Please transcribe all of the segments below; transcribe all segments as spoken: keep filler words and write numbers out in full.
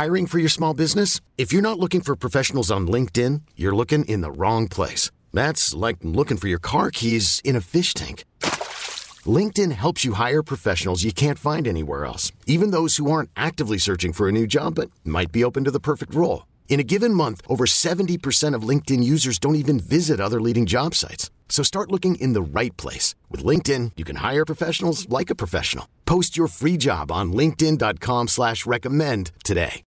Hiring for your small business? If you're not looking for professionals on LinkedIn, you're looking in the wrong place. That's like looking for your car keys in a fish tank. LinkedIn helps you hire professionals you can't find anywhere else, even those who aren't actively searching for a new job but might be open to the perfect role. In a given month, over seventy percent of LinkedIn users don't even visit other leading job sites. So start looking in the right place. With LinkedIn, you can hire professionals like a professional. Post your free job on linkedin dot com slash recommend today.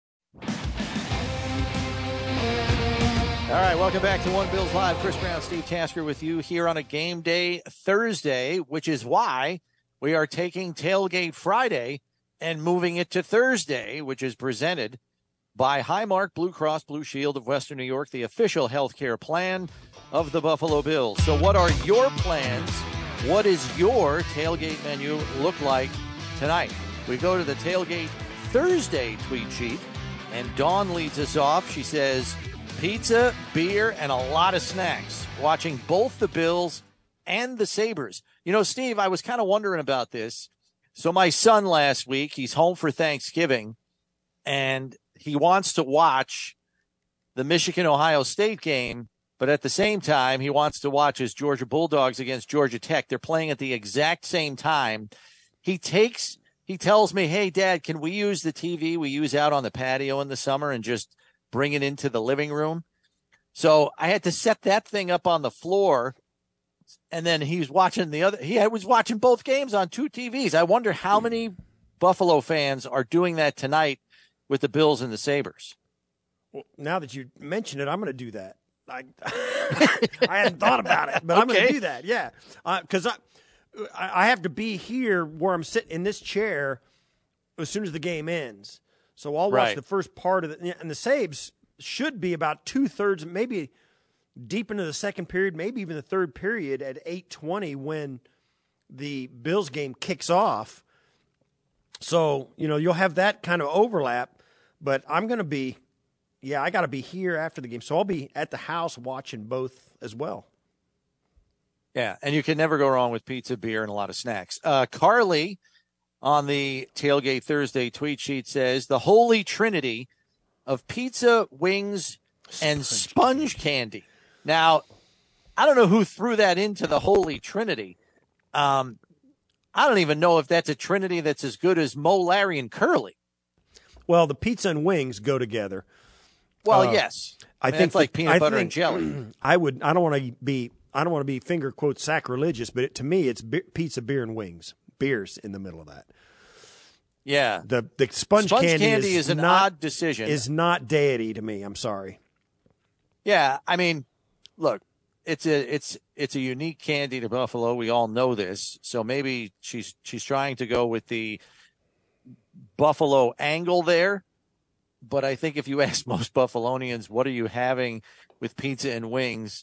All right, welcome back to One Bills Live. Chris Brown, Steve Tasker with you here on a game day Thursday, which is why we are taking Tailgate Friday and moving it to Thursday, which is presented by Highmark Blue Cross Blue Shield of Western New York, the official healthcare plan of the Buffalo Bills. So what are your plans? What does your tailgate menu look like tonight? We go to the Tailgate Thursday tweet sheet, and Dawn leads us off. She says, pizza, beer, and a lot of snacks. Watching both the Bills and the Sabres. You know, Steve, I was kind of wondering about this. So my son last week, he's home for Thanksgiving, and he wants to watch the Michigan-Ohio State game, but at the same time, he wants to watch his Georgia Bulldogs against Georgia Tech. They're playing at the exact same time. He takes, he tells me, hey, Dad, can we use the T V we use out on the patio in the summer and just bring it into the living room? So I had to set that thing up on the floor, and then he was watching the other. He was watching both games on two T Vs. I wonder how many Buffalo fans are doing that tonight with the Bills and the Sabres. Well, now that you mention it, I'm going to do that. I I hadn't thought about it, but okay. I'm going to do that. Yeah, because uh, I I have to be here where I'm sitting in this chair as soon as the game ends. So I'll watch right. the first part of it, and the Sabres should be about two thirds, maybe deep into the second period, maybe even the third period at eight twenty when the Bills game kicks off. So, you know, you'll have that kind of overlap, but I'm going to be, yeah, I got to be here after the game. So I'll be at the house watching both as well. Yeah, and you can never go wrong with pizza, beer, and a lot of snacks. Uh, Carly on the Tailgate Thursday tweet sheet says, the holy trinity of pizza, wings, and sponge, sponge candy. Now, I don't know who threw that into the holy trinity. Um, I don't even know if that's a trinity that's as good as Mo, Larry, and Curly. Well, the pizza and wings go together. Well, uh, yes. I, I mean, think it's like the, peanut I butter think, and jelly. I would. I don't want to be. I don't want to be finger quote sacrilegious, but it, to me, it's be, pizza, beer, and wings. Beers in the middle of that. Yeah. The the sponge, sponge candy, candy is, is an not, odd decision. Is not deity to me. I'm sorry. Yeah, I mean, look, it's a it's it's a unique candy to Buffalo. We all know this. So maybe she's she's trying to go with the Buffalo angle there. But I think if you ask most Buffalonians, what are you having with pizza and wings?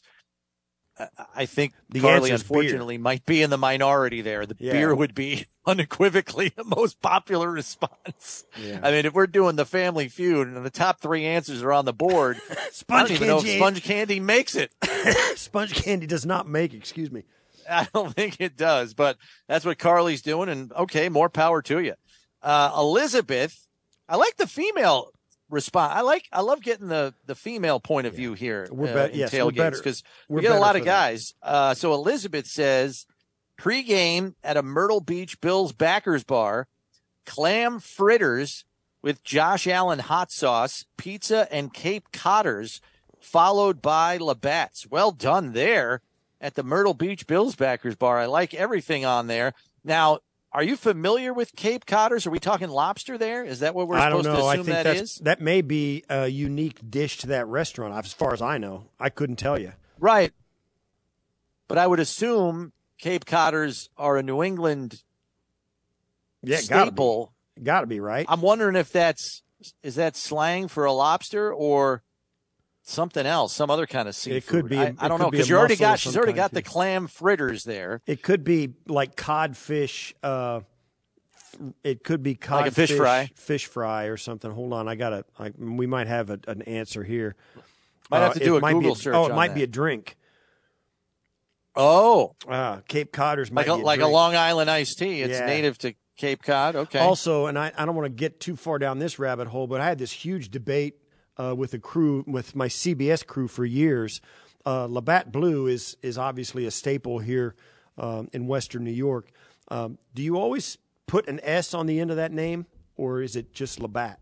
I think the Carly, unfortunately, beer. might be in the minority there. The yeah. beer would be unequivocally the most popular response. Yeah. I mean, if we're doing the Family Feud and the top three answers are on the board, sponge I don't even candy. know if sponge candy makes it. Sponge candy does not make, excuse me. I don't think it does, but that's what Carly's doing, and okay, more power to you. Uh, Elizabeth, I like the female response. I like, I love getting the, the female point of yeah. view here we're uh, be- in yes, tailgates because we get a lot of guys. Uh, so Elizabeth says, pregame at a Myrtle Beach Bills backers bar, clam fritters with Josh Allen hot sauce, pizza, and Cape Codders, followed by Labatt's. Well done there at the Myrtle Beach Bills backers bar. I like everything on there. Now, are you familiar with Cape Codders? Are we talking lobster there? Is that what we're I supposed don't know. to assume I think that that's, is? That may be a unique dish to that restaurant, as far as I know. I couldn't tell you. Right. But I would assume Cape Codders are a New England yeah, staple. Gotta be. Gotta be, right? I'm wondering if that's – is that slang for a lobster or something else, some other kind of seafood? It could be. I, I don't know because you already got – she's already got the too. clam fritters there. It could be like codfish uh, – It could be cod like a fish, fish fry, fish fry, or something. Hold on, I got a. I, we might have a, an answer here. Might have to do uh, a Google a, search. Oh, it on might that. be a drink. Oh, uh, Cape Codders might like a, be a like drink. a Long Island iced tea. It's yeah. native to Cape Cod, okay. Also, and I, I don't want to get too far down this rabbit hole, but I had this huge debate uh, with the crew, with my C B S crew for years. Uh, Labatt Blue is is obviously a staple here um, in Western New York. Um, do you always put an S on the end of that name, or is it just Labatt?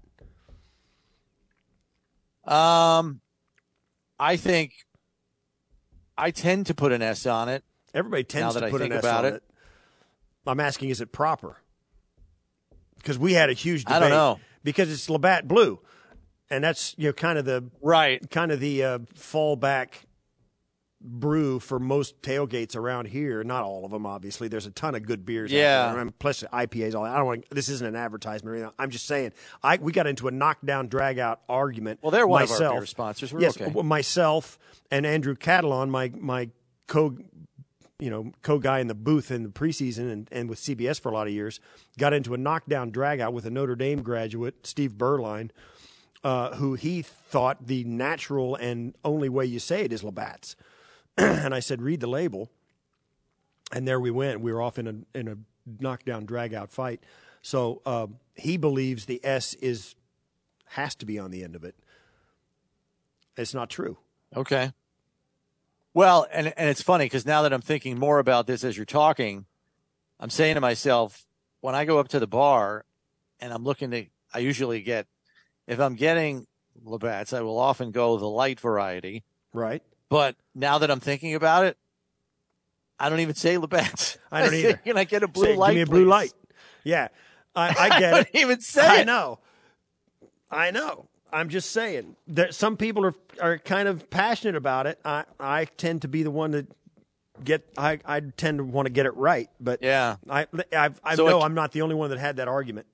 Um, I think I tend to put an S on it. Everybody tends to I put an S about on it. it. I'm asking, is it proper? Because we had a huge debate. I don't know. Because it's Labatt Blue, and that's, you know, kind of the right, kind of the uh, fallback brew for most tailgates around here. Not all of them, obviously. There's a ton of good beers. Yeah. out there. I mean, plus I P As. All that. I don't want. This isn't an advertisement or anything. I'm just saying. I we got into a knockdown, drag out argument. Well, they're one myself, of our beer sponsors. We're yes, okay. myself and Andrew Catalon, my my co. you know, co-guy in the booth in the preseason and, and with C B S for a lot of years, got into a knockdown drag-out with a Notre Dame graduate, Steve Berline, uh, who he thought the natural and only way you say it is Labatt's. And I said, read the label. And there we went. We were off in a in a knockdown drag-out fight. So uh, he believes the S is has to be on the end of it. It's not true. Okay. Well, and and it's funny because now that I'm thinking more about this as you're talking, I'm saying to myself, when I go up to the bar and I'm looking to, I usually get, if I'm getting Labatt's, I will often go the light variety. Right. But now that I'm thinking about it, I don't even say Labatt's. I don't either. Can I get a blue say, light? Give me a please? blue light. Yeah, I, I get I it. don't even say I it. know. I know. I'm just saying that some people are are kind of passionate about it. I, I tend to be the one that get I, I tend to want to get it right, but yeah, I I've, I so know a, I'm not the only one that had that argument.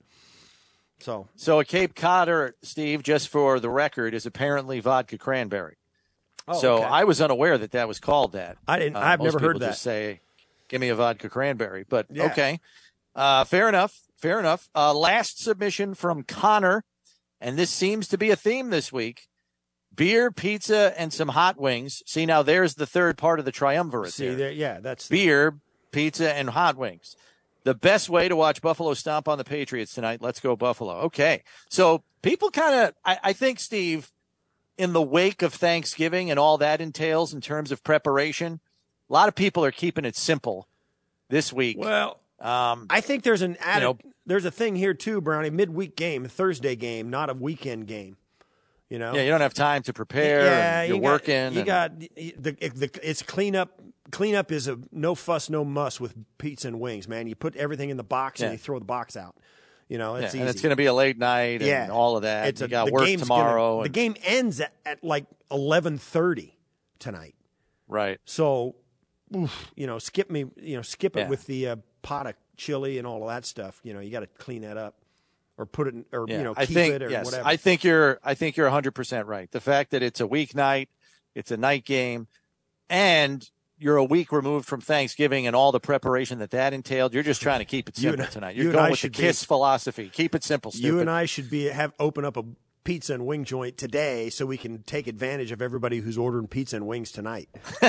So so a Cape Codder, Steve, just for the record, is apparently vodka cranberry. oh, so okay. I was unaware that that was called that. I didn't. Uh, I've most never heard people that. Just say, "Give me a vodka cranberry," but Yeah. okay, uh, fair enough. Fair enough. Uh, last submission from Connor. And this seems to be a theme this week. Beer, pizza, and some hot wings. See, now there's the third part of the triumvirate. See, there. there, yeah, that's Beer, pizza, and hot wings. The best way to watch Buffalo stomp on the Patriots tonight. Let's go Buffalo. Okay. So people kind of, I, I think, Steve, in the wake of Thanksgiving and all that entails in terms of preparation, a lot of people are keeping it simple this week. Well, um, I think there's an added, you know, there's a thing here too, Brownie. Midweek game, Thursday game, not a weekend game. You know, yeah, you don't have time to prepare. Yeah, and you're you got, working. You and, got the, the it's cleanup. Cleanup is a no fuss, no muss with pizza and wings, man. You put everything in the box yeah. and you throw the box out. You know, it's yeah, easy. and it's going to be a late night and yeah. all of that. It's you a, got the work game's tomorrow. Gonna, and, the game ends at, at like eleven thirty tonight. Right. So, oof, you know, skip me. You know, skip it Yeah. with the uh, pot of chili and all of that stuff. You know, you got to clean that up, or put it, in, or Yeah, you know, I keep think, it, or yes, whatever. I think you're. I think you're one hundred percent right. The fact that it's a weeknight, it's a night game, and you're a week removed from Thanksgiving and all the preparation that that entailed. You're just trying to keep it You simple and- tonight. you You're and I going with the should be- KISS philosophy. Keep it simple. Stupid. You and I should be have open up a pizza and wing joint today, so we can take advantage of everybody who's ordering pizza and wings tonight,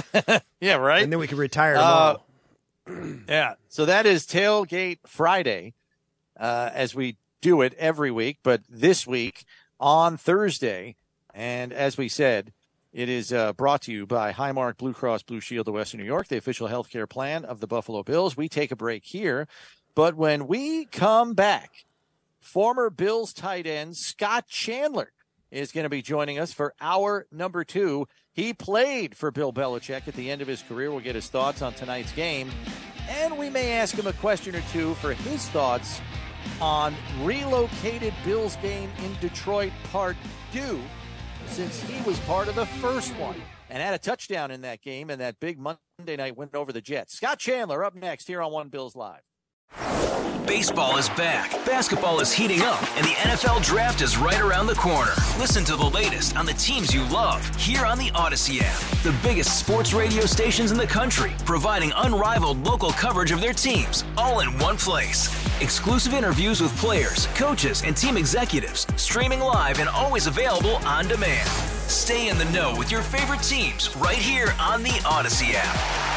yeah, right. and then we can retire tomorrow. Uh, yeah. So that is Tailgate Friday, uh, as we do it every week, but this week on Thursday. And as we said, it is uh, brought to you by Highmark Blue Cross Blue Shield of Western New York, the official healthcare plan of the Buffalo Bills. We take a break here, but when we come back, former Bills tight end Scott Chandler is going to be joining us for hour number two. He played for Bill Belichick at the end of his career. We'll get his thoughts on tonight's game, and we may ask him a question or two for his thoughts on relocated Bills game in Detroit Part two, since he was part of the first one and had a touchdown in that game and that big Monday night win over the Jets. Scott Chandler up next here on One Bills Live. Baseball is back, basketball is heating up, and the N F L Draft is right around the corner. Listen to the latest on the teams you love here on the Odyssey app. The biggest sports radio stations in the country, providing unrivaled local coverage of their teams, all in one place. Exclusive interviews with players, coaches, and team executives, streaming live and always available on demand. Stay in the know with your favorite teams right here on the Odyssey app.